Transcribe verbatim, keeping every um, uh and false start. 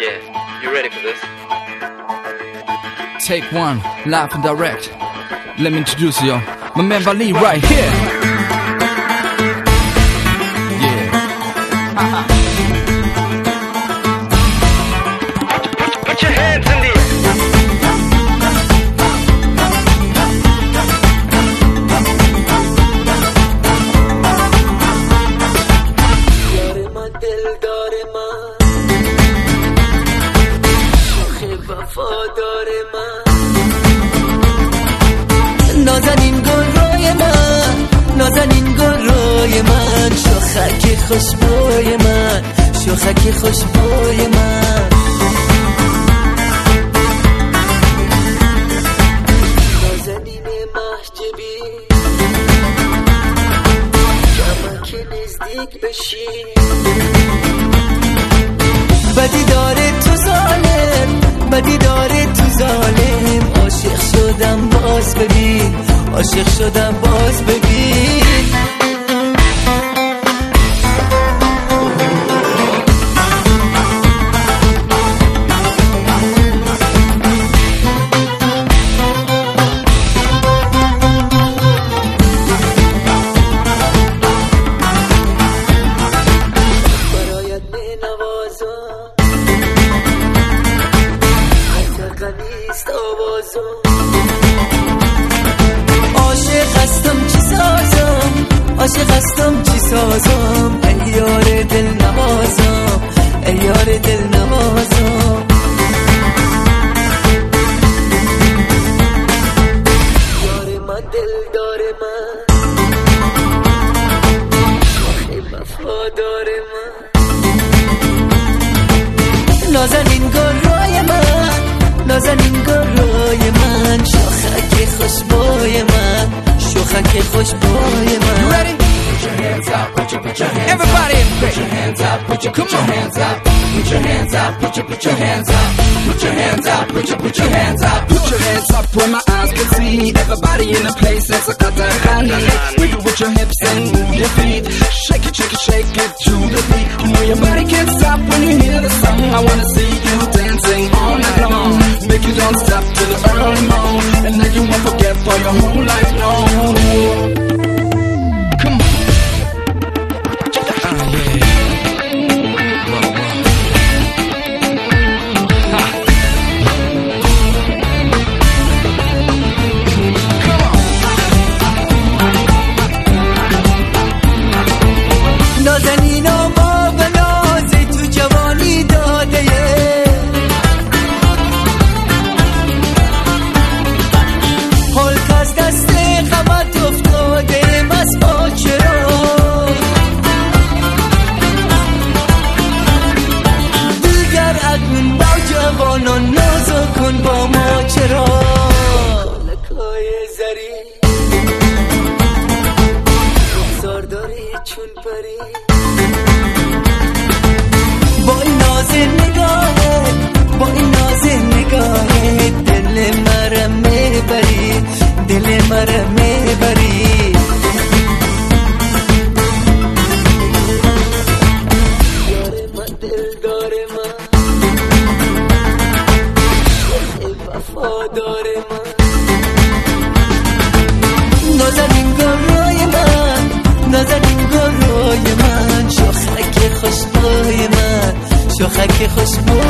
Yeah, you ready for this? Take one, live and direct. Let me introduce you, my man Vali right here. Yeah. Put your hands in the air. نازنین گل روی من، نازنین گل روی من، شاخک خوشبوی من، شاخک خوشبوی من. نازنین محجبی کما که نزدیک بشی، بدی داره تو ظالم، بدی داره تو ظالم. عاشق شدم باز ببین، عاشق شدم باز ببین. برایت می نوازم، حتی نیست آوازم. عاشق هستم چی سازم، عاشق هستم چی سازم. ای یار دل نوازم، ای یار دل نوازم. یار من دلدار من، آخه وفادار من. نازنین گل روی من، نازنین گل روی من، شاخک خوشبوی من، شاخک خوشبوی من. You ready? Put your hands up, put your, put your hands Everybody up. in Put your hands up, put your, put your hands up. Put your hands up, put your, put your hands up. Put your hands up, put your, put your hands up. Put your hands up where my eyes can see. Everybody in the place, it's a Qatarani. Wiggle with your hips and move your feet. Shake it, shake it, shake it to the beat. You know your body can't stop when you hear the song. I wanna see you dancing all night long. Make you don't stop till the early morn, and then you won't forget for your whole life long. Come on. Ah, yeah. Whoa, whoa. Ha. نازنین و ما به نازی تو جوانی داده یه. حالت از دست غمت افتاده بس با چرا. دیگر اکنون با جوانان نازو کن با ما چرا. لکای زری بزار داری چون پری. با این ناز نگاهت، با این ناز نگاهت، دل مرا میبری، دل مرا میبری. یار من دلدار من، ای وفادار من. نازنین گل روی من، نازنین گل روی من، شاخک خوشبوی من، شاخک خوشبوی